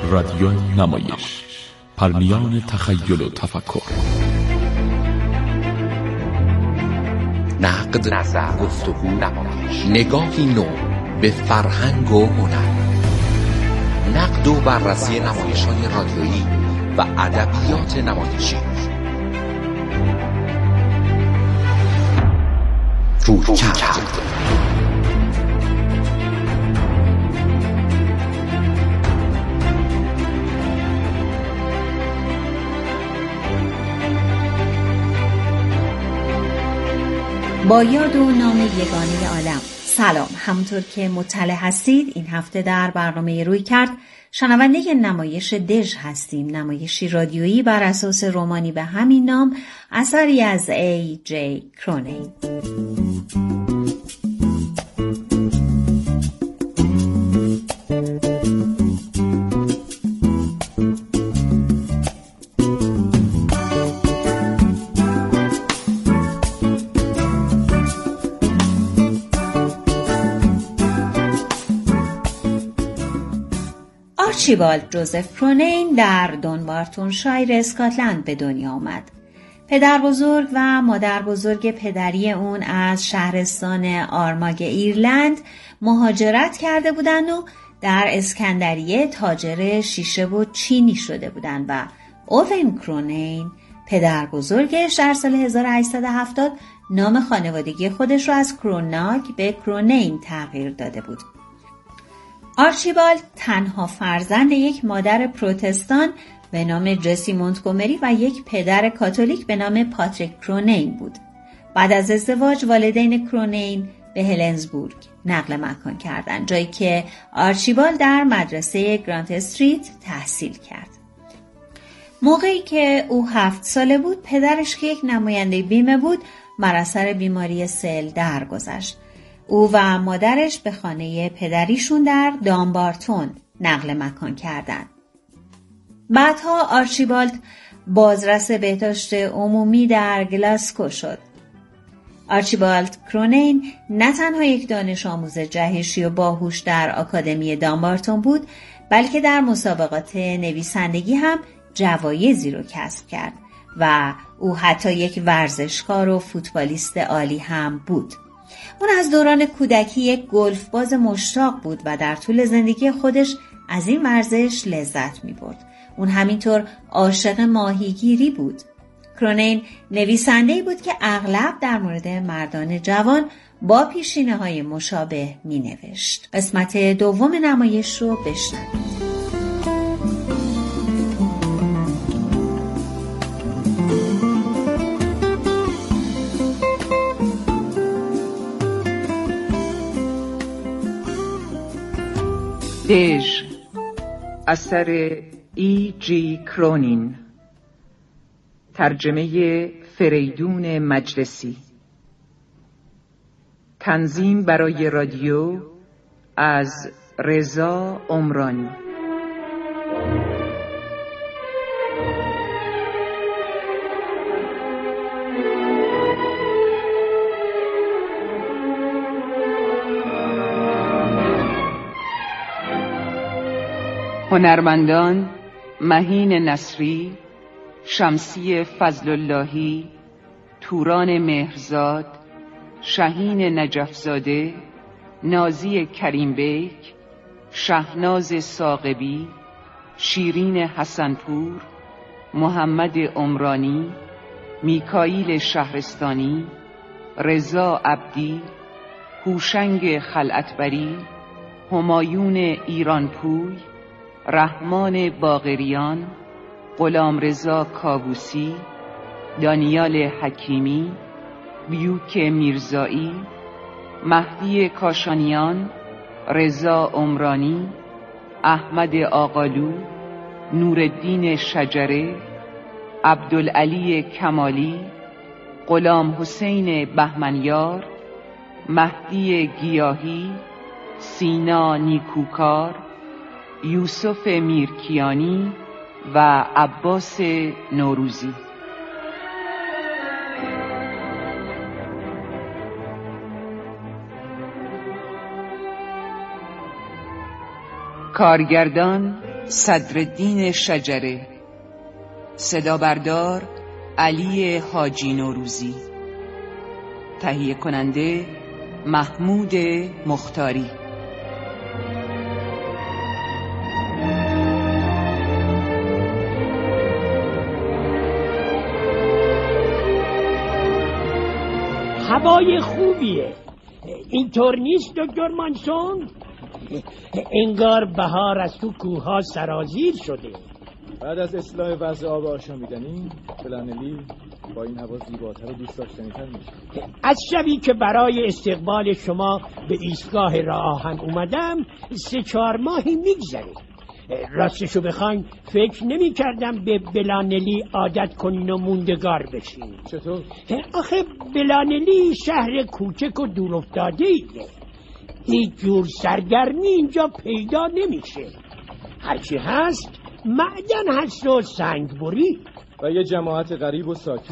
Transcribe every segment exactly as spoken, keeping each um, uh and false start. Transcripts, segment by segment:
رادیو نمایش، پرمیان تخیل و تفکر. نقد، نظر، گفتگو، نمایش، نگاهی نو به فرهنگ و هنر، نقد و بررسی نمایش‌های رادیویی و ادبیات نمایشی. رویکرد. با یاد و نام یگانه عالم. سلام، همونطور که مطلع هستید این هفته در برنامه رویکرد شنونده نمایش دژ هستیم، نمایشی رادیویی بر اساس رمانی به همین نام، اثری از ای جی کرونین. آرچیبالد جوزف کرونین در دونبارتونشایر اسکاتلند به دنیا آمد. پدر بزرگ و مادر بزرگ پدری اون از شهرستان آرماگ ایرلند مهاجرت کرده بودند و در اسکندریه تاجر شیشه و چینی شده بودند و اوون کرونین پدر بزرگش در سال هزار و هشتصد و هفتاد نام خانوادگی خودش رو از کروناگ به کرونین تغییر داده بود. آرچیبالد تنها فرزند یک مادر پروتستان به نام جسی مونتگومری و یک پدر کاتولیک به نام پاتریک کرونین بود. بعد از ازدواج والدین کرونین به هلنزبورگ نقل مکان کردند، جایی که آرچیبالد در مدرسه گرانت استریت تحصیل کرد. موقعی که او هفت ساله بود، پدرش که یک نماینده بیمه بود بر اثر بیماری سل درگذشت. او و مادرش به خانه پدریشون در دانبارتون نقل مکان کردند. بعدها آرچیبالد بازرس بهداشت عمومی در گلاسکو شد. آرچیبالد کرونین نه تنها یک دانش آموز جهشی و باهوش در آکادمی دانبارتون بود، بلکه در مسابقات نویسندگی هم جوایزی رو کسب کرد و او حتی یک ورزشکار و فوتبالیست عالی هم بود. اون از دوران کودکی یک گلف باز مشتاق بود و در طول زندگی خودش از این ورزش لذت می برد. اون همینطور عاشق ماهیگیری بود. کرونین نویسنده‌ای بود که اغلب در مورد مردان جوان با پیشینه های مشابه می نوشت. قسمت دوم نمایش رو بشنوید. دژ، اثر ای جی کرونین، ترجمه فریدون مجلسی، تنظیم برای رادیو از رضا عمرانی. هنرمندان: مهین نصری، شمسی فضلاللهی، توران مهرزاد، شهین نجفزاده، نازی کریم بیک، شهناز ساقبی، شیرین حسنپور، محمد عمرانی، میکائیل شهرستانی، رضا عبدی، هوشنگ خلعتبری، همایون ایرانپوی، رحمان باقریان، غلامرضا کاووسی، دانیال حکیمی، بیوک میرزایی، مهدی کاشانیان، رضا عمرانی، احمد آقالو، نورالدین شجره، عبدالعلی کمالی، غلام حسین بهمنیار، مهدی گیاهی، سینا نیکوکار، یوسف میرکیانی و عباس نوروزی. کارگردان صدرالدین شجره. صدا بردار علی حاجی نوروزی. تهیه کننده محمود مختاری. هوای خوبیه. اینطور نیست دکتر مانسون؟ انگار بهار از تو کوها سرازیر شده. بعد از اصلاح وضع آب آشامیدنی پلانلی با این هوا زیباتر و دوست داشتنی‌تر میشه. از شبی که برای استقبال شما به ایستگاه راه آهن اومدم سه چهار ماهی میگذره. راستشو بخواین فکر نمی کردم به بلانلی عادت کنین و موندگار بشین. چطور؟ آخه بلانلی شهر کوچک و دور افتاده ایه. هیچ جور سرگرمی اینجا پیدا نمیشه. هرچی هست معدن هست و سنگبری و یه جماعت غریب و ساکت.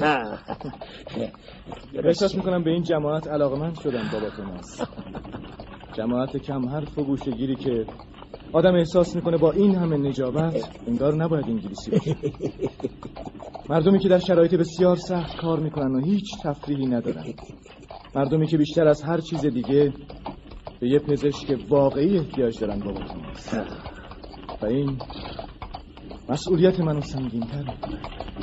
احساس میکنم به این جماعت علاقمند شدم بابا توماس. جماعت کم حرف و گوشه‌گیری که آدم احساس میکنه با این همه نجابت انگار نباید انگلیسی باشه. مردمی که در شرایط بسیار سخت کار میکنن و هیچ تفریحی ندارن. مردمی که بیشتر از هر چیز دیگه به یه پزشک واقعی احتیاج دارن بابا توماس. و این مسئولیت منو سنگین‌تر میکنه.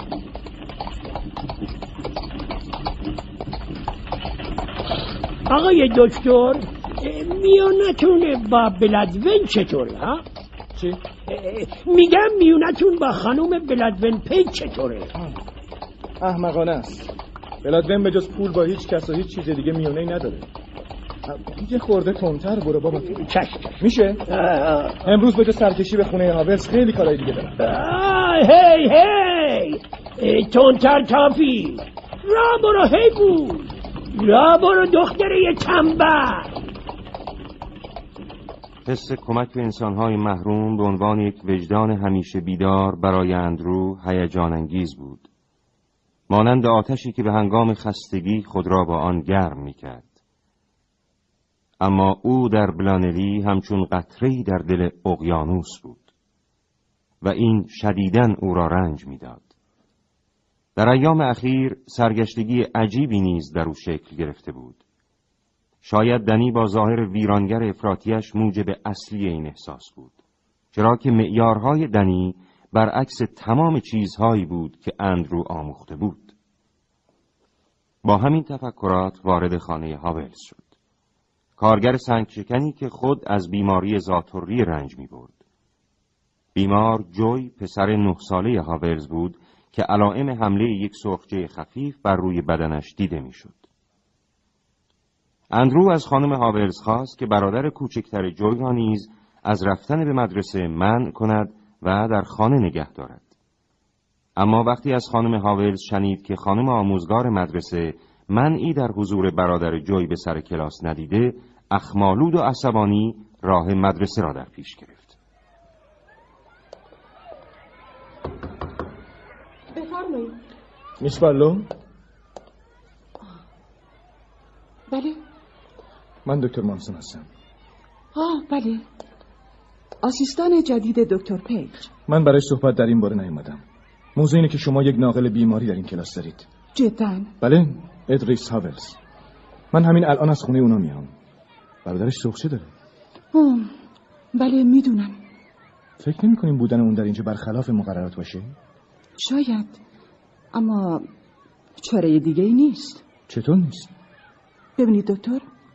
آقای دکتر، میونتون با بلادون چطوره ها؟ چی؟ میگم میونتون با خانوم بلادون پی چطوره؟ احمقانه است. بلادون به جز پول با هیچ کس و هیچ چیز دیگه میونه‌ای نداره. یه خورده تندتر برو بابا. چشم میشه؟ امروز به جز سرکشی به خونه هاولز خیلی کارهای دیگه دارم. هی هی تندتر تافی. را برو هی بود. را برو دختره تنبل. حس کمک به انسان‌های محروم به عنوان یک وجدان همیشه بیدار برای اندرو هیجان انگیز بود. مانند آتشی که به هنگام خستگی خود را با آن گرم می‌کرد. اما او در بلانلی همچون قطره‌ای در دل اقیانوس بود و این شدیداً او را رنج می‌داد. در ایام اخیر سرگشتگی عجیبی نیز در او شکل گرفته بود. شاید دنی با ظاهر ویرانگر افراطیش موجب اصلی این احساس بود، چرا که معیارهای دنی برعکس تمام چیزهایی بود که اندرو آموخته بود. با همین تفکرات وارد خانه هاولز شد. کارگر سنگشکنی که خود از بیماری ذات‌الریه رنج می برد. بیمار جوی پسر نه ساله هاولز بود که علائم حمله یک سرخجه خفیف بر روی بدنش دیده می شد. اندرو از خانم هاولز خواست که برادر کوچکتر جوی را نیز از رفتن به مدرسه منع کند و در خانه نگه دارد. اما وقتی از خانم هاولز شنید که خانم آموزگار مدرسه منعی در حضور برادر جوی به سر کلاس ندیده، اخمالود و عصبانی راه مدرسه را در پیش گرفت. بفرمایید. میس بارلو؟ بله. من دکتر مانسون هستم. آه بله. آسیستان جدید دکتر پیج. من برای صحبت در این باره نیومدم. موضوع اینه که شما یک ناقل بیماری در این کلاس دارید. جداً؟ بله، ادریس هاولز. من همین الان از خونه اونا میام. برادرش سرخچه داره. آه بله میدونم. فکر نمی کنیم بودن اون در اینجا برخلاف مقررات باشه؟ شاید، اما چاره دیگه ای نیست. چطور نیست؟ ببینید دکتر،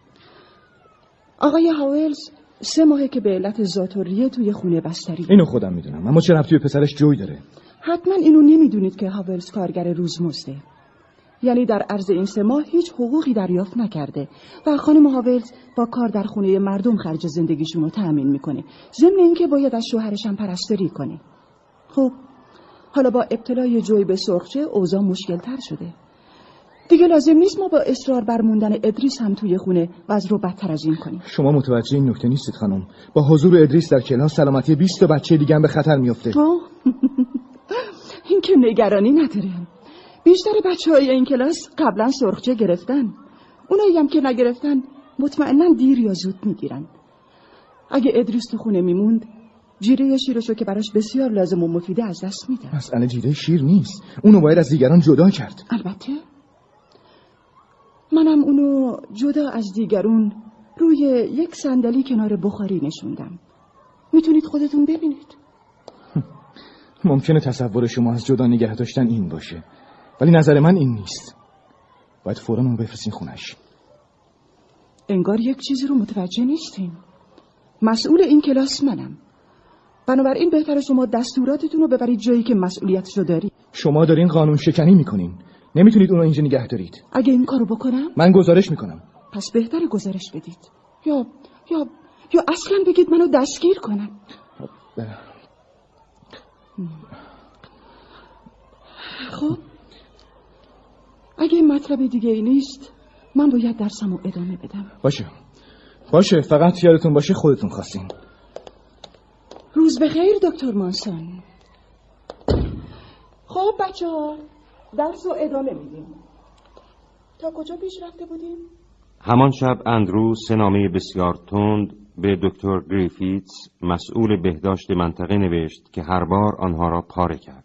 آقای هاولز سه ماهه که به علت ذات‌الریه توی خونه بستری. اینو خودم میدونم، اما چه ربطی به پسرش جوی داره؟ حتما اینو نمیدونید که هاولز کارگر روزمزده. یعنی در عرض این سه ماه هیچ حقوقی دریافت نکرده و خانم هاولز با کار در خونه مردم خرج زندگیشون رو تأمین میکنه، ضمن اینکه باید از شوهرش هم پرستاری کنه. خب حالا با ابتلای جوی به سرخچه اوضاع مشکل تر شده. دیگه لازم نیست ما با اصرار بر موندن ادریس هم توی خونه وضع رو بدتر از این کنیم. شما متوجه این نکته نیستید خانم؟ با حضور ادریس در کلاس سلامتی بیست تا بچه دیگه هم به خطر میفته. این که نگرانی نداره. بیشتر بچه‌های این کلاس قبلا سرخچه گرفتن. اونایی هم که نگرفتن مطمئناً دیر یا زود میگیرن. اگه ادریس تو خونه میموند جیره شیرشو که براش بسیار لازم و مفیده از دست میده. مسئله جیره شیر نیست، اونو باید از دیگران جدا کرد. البته منم اونو جدا از دیگرون روی یک صندلی کنار بخاری نشوندم. میتونید خودتون ببینید. ممکنه تصور شما از جدا نگه داشتن این باشه، ولی نظر من این نیست. باید فوراً اونو بفرستین خونش. انگار یک چیزی رو متوجه نیستین. مسئول این کلاس منم، بنابراین بهتره شما دستوراتتون رو ببرید جایی که مسئولیتشو داری. شما دارین قانون شکنی میکنین، نمیتونید اونو اینجا نگه دارید. اگه این کارو بکنم من گزارش میکنم. پس بهتره گزارش بدید یا یا یا اصلا بگید منو دستگیر کنم. خب اگه مطلب دیگه ای نیست من باید درسمو ادامه بدم. باشه باشه، فقط یادتون باشه خودتون خواستین. روز بخیر دکتر مانسون. خب بچه ها درس رو ادامه میدیم. تا کجا پیش رفته بودیم؟ همان شب اندرو سه نامه بسیار تند به دکتر گریفیتس مسئول بهداشت منطقه نوشت که هر بار آنها را پاره کرد.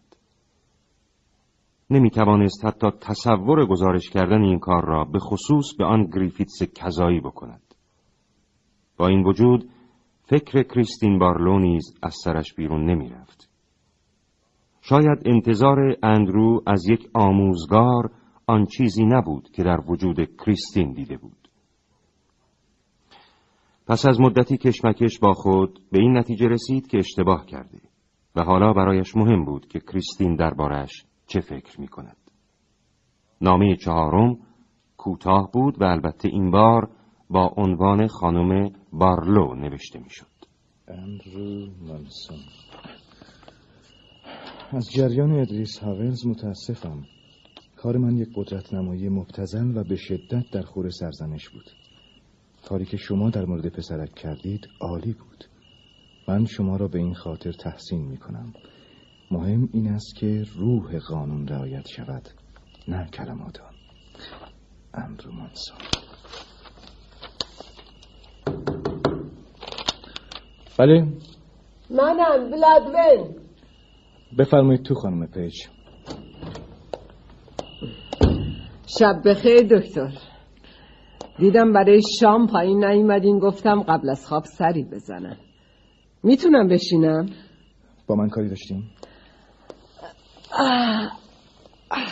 نمی توانست حتی تصور گزارش کردن این کار را به خصوص به آن گریفیتس کذایی بکند. با این وجود فکر کریستین بارلو نیز از سرش بیرون نمی رفت. شاید انتظار اندرو از یک آموزگار آن چیزی نبود که در وجود کریستین دیده بود. پس از مدتی کشمکش با خود به این نتیجه رسید که اشتباه کرده و حالا برایش مهم بود که کریستین دربارش چه فکر می کند. نامه چهارم کوتاه بود و البته این بار با عنوان خانم بارلو نوشته می شد. اندرو مانسون. از جریان ادریس هاولز متاسفم. کار من یک قدرت نمایی مبتذل و به شدت در خور سرزنش بود. کاری که شما در مورد پسرک کردید عالی بود. من شما را به این خاطر تحسین می کنم. مهم این است که روح قانون رعایت شود، نه کلمات آن. اندرو مانسون. بله منم بلادون. بفرمایید تو خانم پیج. شب بخیر دکتر. دیدم برای شام پایین نیومدین، گفتم قبل از خواب سری بزنم. میتونم بشینم؟ با من کاری داشتیم؟ آه. آه.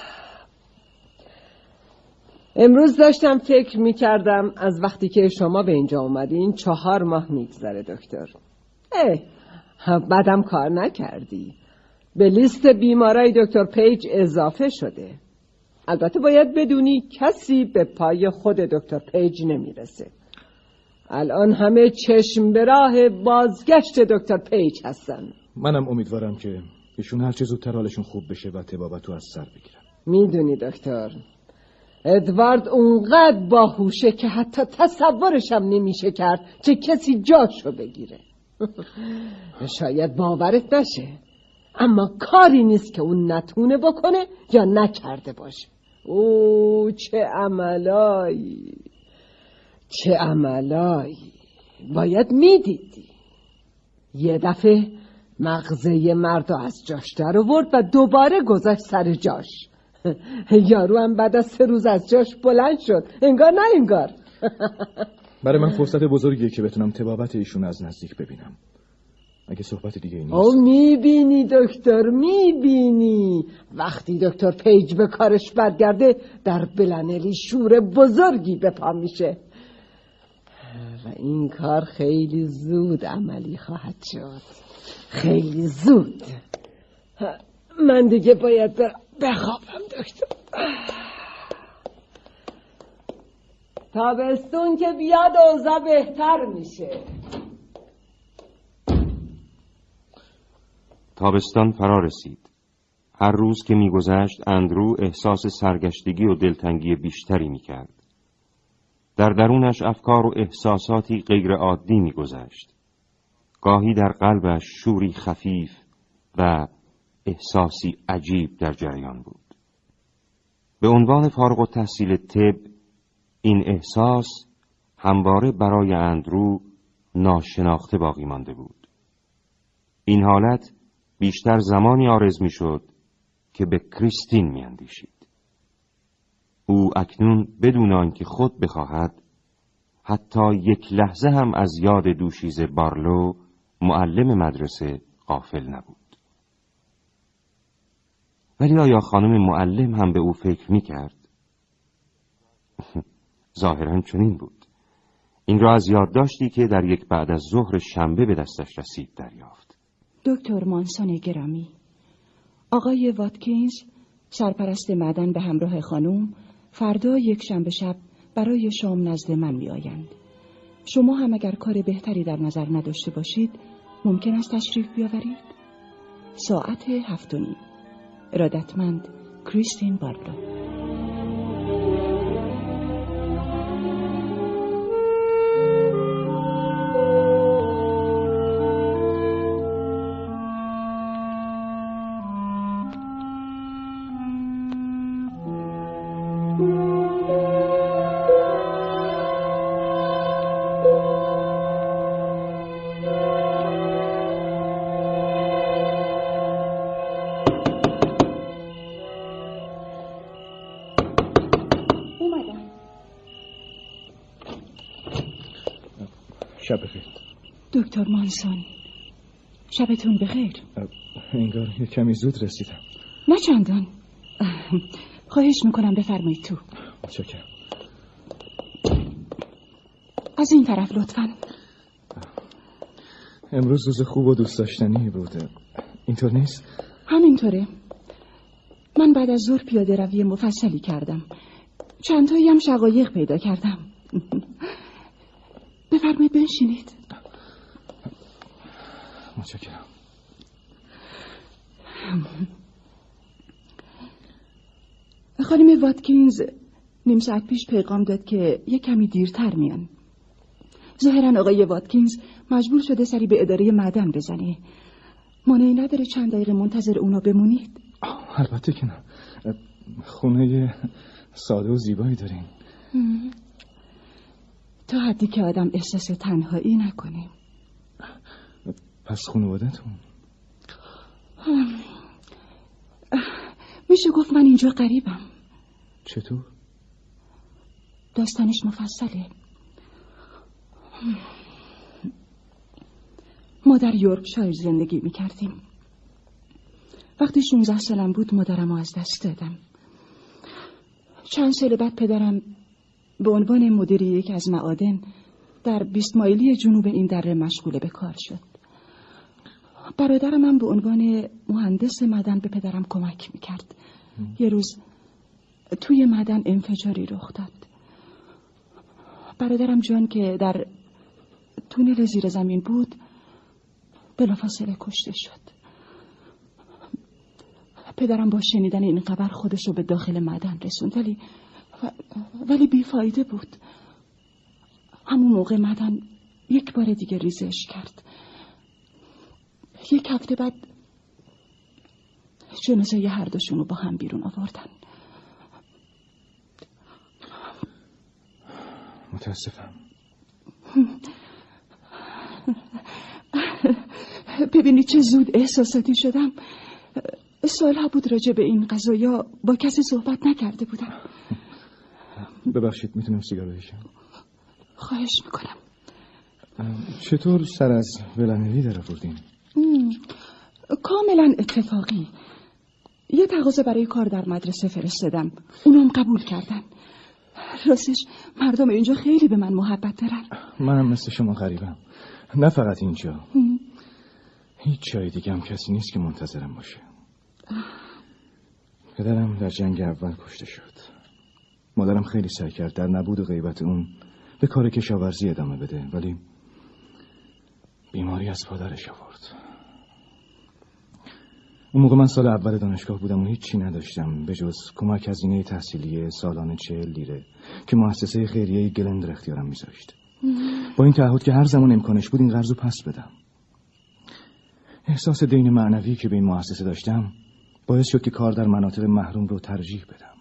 امروز داشتم فکر میکردم از وقتی که شما به اینجا اومدین چهار ماه میگذره دکتر. اه بعدم کار نکردی. به لیست بیمارای دکتر پیج اضافه شده. البته باید بدونی کسی به پای خود دکتر پیج نمیرسه. الان همه چشم به راه بازگشت دکتر پیج هستن. منم امیدوارم که ایشون هر چه زودتر حالشون خوب بشه و طبابتو از سر بگیرن. میدونی دکتر، ادوارد اونقدر باهوشه که حتی تصورش هم نمیشه کرد که کسی جاشو بگیره. شاید باورت نشه، اما کاری نیست که اون نتونه بکنه یا نکرده باشه. او چه عملایی، چه عملایی. باید میدیدی. یه دفعه مغزه مردو از جاش در آورد و دوباره گذاشت سر جاش. یارو هم بعد از سه روز از جاش بلند شد. انگار نه انگار. برای من فرصت بزرگیه که بتونم طبابت ایشون از نزدیک ببینم. اگه صحبت دیگه نیست. او میبینی دکتر، میبینی وقتی دکتر پیج به کارش برگرده در بلنلی شور بزرگی به پا میشه و این کار خیلی زود عملی خواهد شد. خیلی زود. من دیگه باید بخوابم دکتر. تابستون که بیاد اوضاع بهتر میشه. تابستان فرا رسید. هر روز که میگذشت اندرو احساس سرگشتگی و دلتنگی بیشتری میکرد. در درونش افکار و احساساتی غیر عادی میگذشت. گاهی در قلبش شوری خفیف و احساسی عجیب در جریان بود. به عنوان فارغ التحصیل طب این احساس همواره برای اندرو ناشناخته باقی مانده بود. این حالت بیشتر زمانی عارض میشد که به کریستین میاندیشید. او اکنون بدون آنکه خود بخواهد حتی یک لحظه هم از یاد دوشیزه بارلو معلم مدرسه غافل نبود. ولی آیا خانم معلم هم به او فکر میکرد؟ ظاهراً چنین بود. این را از یادداشتی که در یک بعد از ظهر شنبه به دستش رسید دریافت. دکتر مانسون گرامی، آقای واتکینز سرپرست معدن به همراه خانم فردا یک شنبه شب برای شام نزد من می آیند. شما هم اگر کار بهتری در نظر نداشته باشید ممکن است تشریف بیاورید؟ ساعت هفت و نیم. ارادتمند کریستین بارلو. شب بخیر. دکتر مانسون، شبتون بخیر. انگار یه کمی زود رسیدم. نه چندان. خواهش میکنم بفرمایید تو. متشکرم. از این طرف لطفاً. امروز روز خوب و دوست داشتنی بوده، اینطور نیست؟ همینطوره. من بعد از ظهر پیاده روی مفصلی کردم. چند تایی هم شقایق پیدا کردم. بفرمایید بنشینید. متشکرم. خانم واتکینز نیم ساعت پیش پیغام داد که یک کمی دیرتر میان. ظاهراً آقای واتکینز مجبور شده سری به اداره معدن بزنه. مانعی نداره چند دقیقه منتظر اونا بمونید؟ البته که نه. خونه ساده و زیبایی دارین. تا حدی که آدم احساس تنهایی نکنه. پس خانواده‌تون؟ میشه گفت من اینجا غریبم. چطور؟ داستانش مفصله. ما در یورکشایر زندگی میکردیم. وقتی شانزده سالم بود مادرم رو از دست دادم. چند سال بعد پدرم به عنوان مدیر یک از معادن در بیست مایلی جنوب این دره مشغول به کار شد. برادرم هم به عنوان مهندس معدن به پدرم کمک میکرد. یه روز توی معدن انفجاری رخ داد. برادرم جان که در تونل زیر زمین بود بلافاصله کشته شد. پدرم با شنیدن این خبر خودش رو به داخل معدن رسوند، ولی ولی بیفایده بود. همون موقع معدن یک بار دیگه ریزش کرد. یک هفته بعد جنازه ی هر دوشون رو با هم بیرون آوردن. متاسفم. ببینی چه زود احساساتی شدم. سالها بود راجع به این قضایا با کسی صحبت نکرده بودم. ببخشید میتونم سیگار بکشم؟ خواهش میکنم. چطور سر از ولنلی در آوردین؟ کاملا اتفاقی. یه تقاضا برای کار در مدرسه فرستادم، اونم قبول کردن. راستش مردم اینجا خیلی به من محبت دارن. منم مثل شما غریبم، نه فقط اینجا. هیچ جای دیگه هم کسی نیست که منتظرم باشه. پدرم در جنگ اول کشته شد. مادرم خیلی سعی کرد در نبود و غیبت اون به کار کشاورزی ادامه بده، ولی بیماری از پدرش آورد. اون موقع من سال اول دانشگاه بودم و هیچی نداشتم به جز کمک هزینه تحصیلی سالانه چهل لیره که مؤسسه خیریه گلند در اختیارم میذاشت، با این تعهد که هر زمان امکانش بود این قرضو پس بدم. احساس دین معنوی که به این مؤسسه داشتم باعث شد که کار در مناطق محروم رو ترجیح بدم.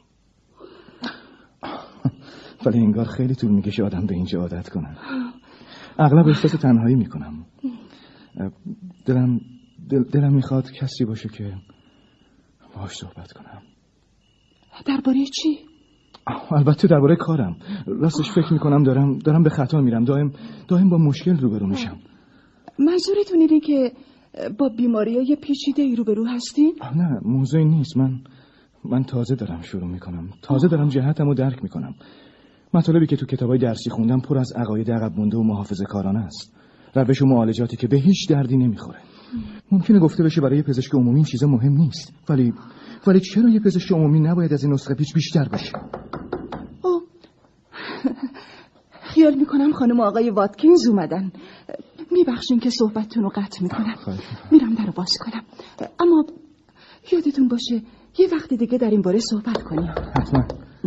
ولی انگار خیلی طول میکشه آدم به اینجا عادت کنه. اغلب احساس تنهایی میکنم. دلم دل دلم میخواد کسی باشه که باهاش صحبت کنم. درباره چی؟ البته درباره کارم. راستش فکر میکنم دارم دارم به خطا میرم. دائم دائم با مشکل روبرو میشم. منظورتون اینه که با بیماریای پیچیده ای روبرو هستین؟ نه، موضوعی نیست. من من تازه دارم شروع میکنم. تازه دارم جهتمو درک میکنم. مطالبی که تو کتابای درسی خوندم پر از عقاید عقب مونده و محافظه‌کارانه است. روش و معالجاتی که به هیچ دردی نمیخوره. ممکنه گفته بشه برای پزشک عمومی این چیزا مهم نیست، ولی ولی چرا یه پزشک عمومی نباید از این نسخه پیچ بیشتر باشه؟ اوه. خیال میکنم خانم آقای واتکینز اومدن. میبخشین که صحبتتون رو قطع میکنم. میرم درو باز کنم. اما یادتون باشه یه وقت دیگه در این باره صحبت کنیم. حتما.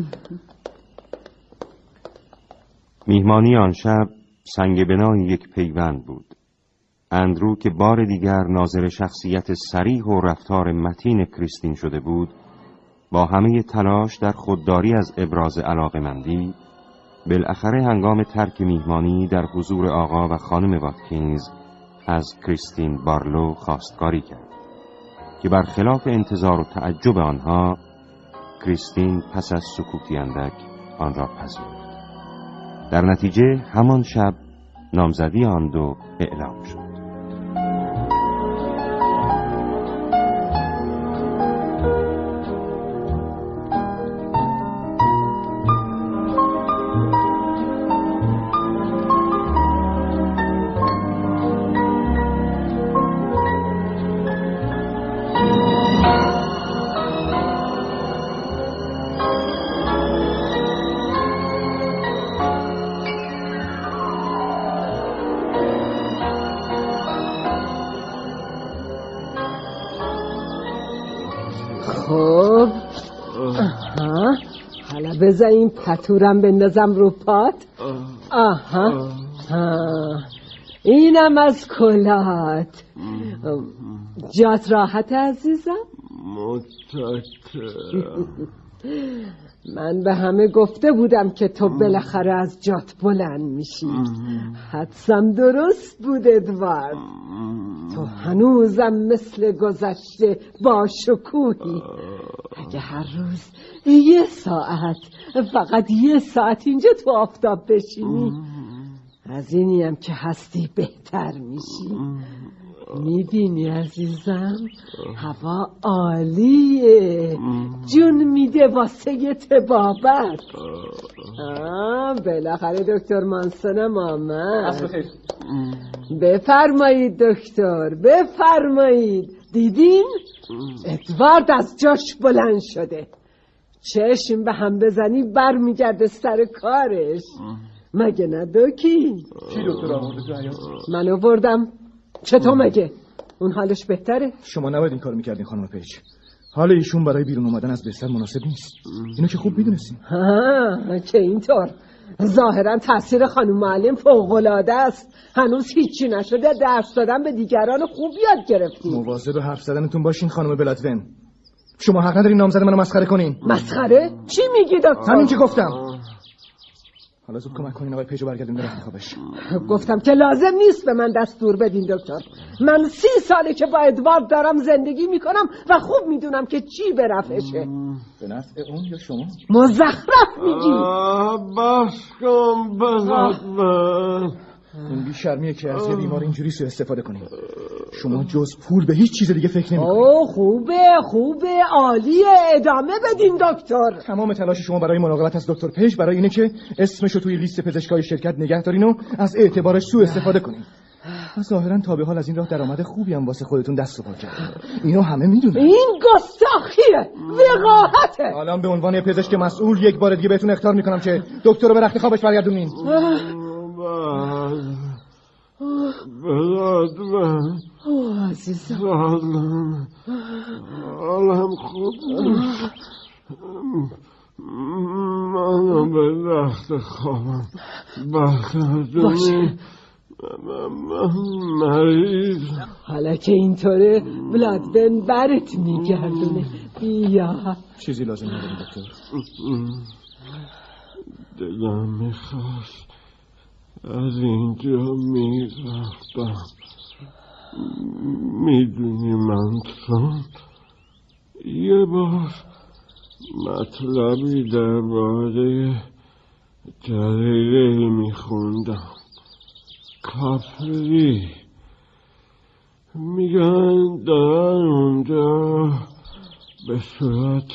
میهمانی آن شب سنگ بنای یک پیوند بود. اندرو که بار دیگر ناظر شخصیت صریح و رفتار متین کریستین شده بود، با همه تلاش در خودداری از ابراز علاقمندی، بالاخره هنگام ترک میهمانی در حضور آقا و خانم واتکینز از کریستین بارلو خواستگاری کرد که برخلاف انتظار و تعجب آنها، کریستین پس از سکوتی اندک آن را پذیرفت. در نتیجه همان شب نامزدی آن دو اعلام شد. خب آها، حالا بذار این پتورم بندازم رو پات. آها ها. اینم از کلات. جات راحت عزیزم؟ متشکرم. من به همه گفته بودم که تو بالاخره از جات بلند میشی. حدسم درست بود ادوارد. تو هنوزم مثل گذشته با شکوهی. اگه هر روز یه ساعت، فقط یه ساعت اینجا تو آفتاب بشینی، از اینیم که هستی بهتر میشی. میبینی عزیزم هوا عالیه، جون میده واسه یه تبابت. بالاخره دکتر مانسونم آمد. بفرمایید دکتر، بفرمایید. دیدین؟ ادوارد از جاش بلند شده. چشم به هم بزنی بر میگرده سر کارش. مگه نه دوکی؟ چی دکتر آورده تو حیاط؟ من آوردم. چطور مگه؟ اون حالش بهتره؟ شما نباید این کار میکردین خانم پیج. حال ایشون برای بیرون اومدن از بستر مناسب نیست. اینو که خوب میدونستین. ها که اینطور. ظاهرا تاثیر خانم معلم فوق‌العاده است. هنوز هیچی نشده، درس دادن به دیگران خوب یاد گرفتین. مواظب حرف زدنتون باشین خانم بلادون. شما حق ندارین نامزد منو مسخره کنین. مسخره؟ چی میگی دکتر؟ همین که گفتم. حالا زود کمک کنین آقای پیجو برگردیم به رخت خوابش. گفتم که لازم نیست به من دستور بدین دکتر. من سی ساله که با ادوارد دارم زندگی میکنم و خوب میدونم که چی به نفعشه. به نفع اون یا شما؟ مزخرف میگی. بس کن بزاد من. این بی شرمیه که از یه بیمار اینجوری سو استفاده کنیم. شما جز پول به هیچ چیز دیگه فکر نمی کنید. اوه خوبه خوبه عالیه، ادامه بدین دکتر. تمام تلاش شما برای مراقبت از دکتر پیج برای اینه که اسمشو توی لیست پزشکای شرکت نگه دارین و از اعتبارش سو استفاده کنین. ظاهرا تا به حال از این راه درآمد خوبی هم واسه خودتون دست و پا کردین. اینو همه میدونن. این گستاخیه، وقاحته. الان به عنوان پزشک مسئول یک بار دیگه بهتون اخطار میکنم که دکتر رو به رخت خوابش برگردونین. بزاد من. اوه عزیزم. سالم. حالم خوب نیست. منو به رخت خوابم برگردونی. من مریض. حالا که اینطوره بلادون برت میگردونه. بیا. چیزی لازم نداریم دکتر. دلم میخواست از اینجا میرفتم. میدونی منتران یه بار مطلبی درباره دریغه میخوندم. کاپری میگن دارن اونجا به صورت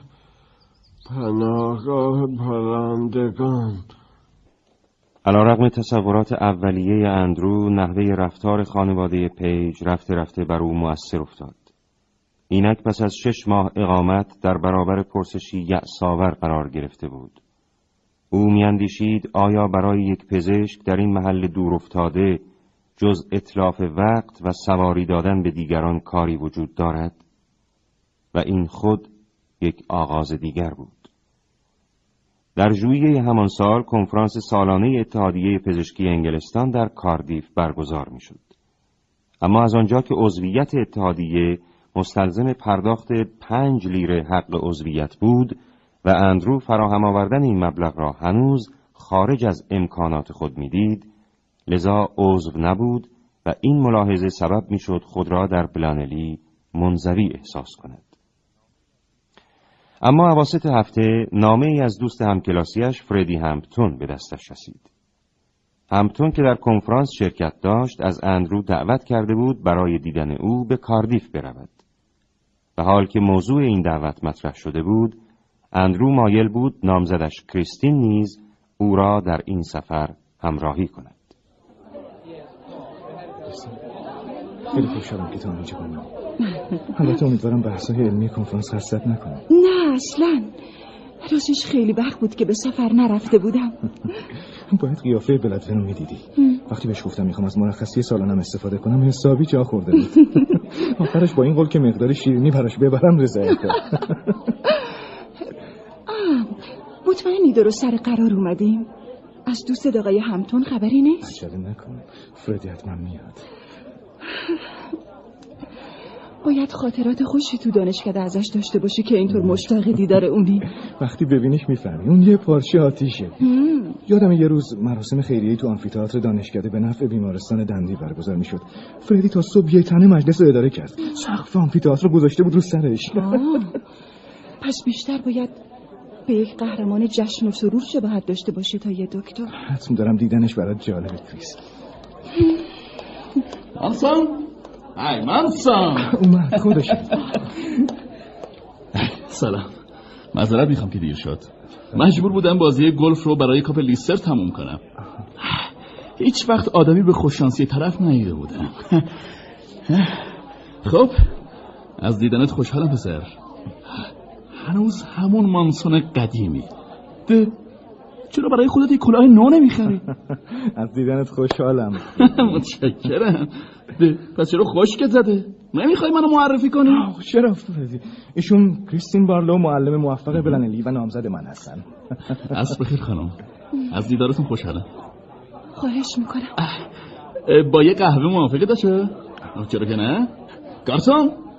پناهگاه پرندگان. علیرغم تصورات اولیه اندرو، نحوه رفتار خانواده پیج رفته رفته بر او مؤثر افتاد. اینک پس از شش ماه اقامت در برابر پرسشی یأس‌آور قرار گرفته بود. او میاندیشید آیا برای یک پزشک در این محل دور افتاده جز اتلاف وقت و سواری دادن به دیگران کاری وجود دارد؟ و این خود یک آغاز دیگر بود. در ژوئیه همان سال کنفرانس سالانه اتحادیه پزشکی انگلستان در کاردیف برگزار میشد. اما از آنجا که عضویت اتحادیه مستلزم پرداخت پنج لیره حق عضویت بود و اندرو فراهم آوردن این مبلغ را هنوز خارج از امکانات خود میدید، لذا عضو نبود و این ملاحظه سبب میشد خود را در بلانلی منزوی احساس کند. اما اواسط هفته نامه ای از دوست همکلاسیش فردی همپتون به دستش رسید. همپتون که در کنفرانس شرکت داشت از اندرو دعوت کرده بود برای دیدن او به کاردیف برود. و حال که موضوع این دعوت مطرح شده بود، اندرو مایل بود نامزدش کریستین نیز او را در این سفر همراهی کند. خیلی خوشحالم که تو اینجا بودم. البته امیدوارم بحث‌های علمی کنفرانس حسرت نکنم. نه اصلاً. راستش خیلی وقت بود که به سفر نرفته بودم. باید قیافه بلدفن رو میدیدی. وقتی بهش گفتم میخوام از مرخصی سالانم استفاده کنم حسابی جا خورده بود. آخرش با این قول که مقدار شیرینی براش ببرم رضایت کرد. مطمئنی درست سر قرار اومدیم؟ از دوست آقای همپتون خبری نیست؟ عجله نکن، فردی حتما میاد. باید خاطرات خوشی تو دانشکده ازش داشته باشی که اینطور مشتاق دیدار اونی. وقتی ببینیش میفهمی اون یه پارچه آتیشه. یادم یه روز مراسم خیریه‌ای تو آمفی‌تئاتر دانشکده به نفع بیمارستان دندی برگزار میشد. فردی تا صبح یه تنه مجلس رو اداره کرد. سقف آمفی‌تئاتر رو گذاشته بود رو سرش. پس بیشتر باید به یک قهرمان جشن و سرور شباهت داشته باشه تا یه دکتر. حتم دارم دیدنش برات جالبه کریس. منسان ای منسان اومد خودش. سلام، معذرت میخوام که دیر شد. مجبور بودم بازی گلف رو برای کاپ لیستر تموم کنم. هیچ وقت آدمی به خوششانسی طرف ندیده بودم. خب از دیدنت خوشحالم پسر. هنوز همون مانسون قدیمی. ده چرا برای خودت یک کلاه نو نمیخری؟ از دیدنت خوشحالم. متشکرم. ده پس چرا خشکت زده؟ نمیخوای منو معرفی کنی؟ چرا فردی؟ ایشون کریستین بارلو، معلم موفق بلنلی و نامزد من هستن. عصر بخیر خانم. از دیدارتون خوشحالم. خواهش میکنم. با یه قهوه موافقه داشته؟ چرا که نه؟ گارسون